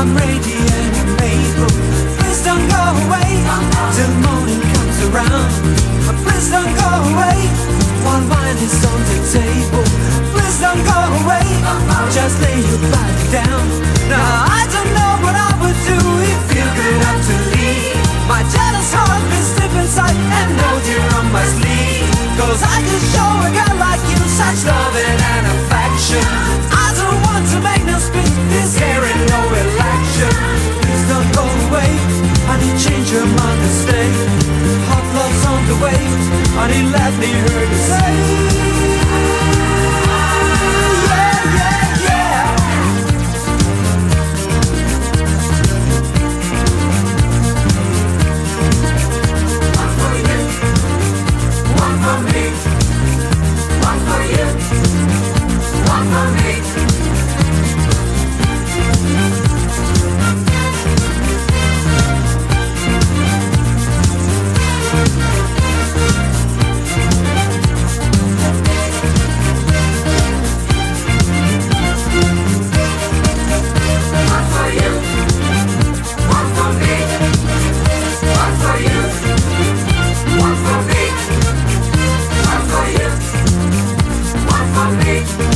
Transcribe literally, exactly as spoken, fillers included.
I'm radiant and maple. Please don't go away till morning comes around. Please don't go away while wine is on the table. Please don't go away, just lay your body down. Now I don't know what I would do if you could have to leave. My jealous heart is stiff inside and knows you're on my sleeve. Cause I can show a girl like you such love and affection. I don't want to make no speech, this here ain't no election. Please don't go away, honey, change your mind and stay. Hot love's on the way, honey, let me hear you say. One for me.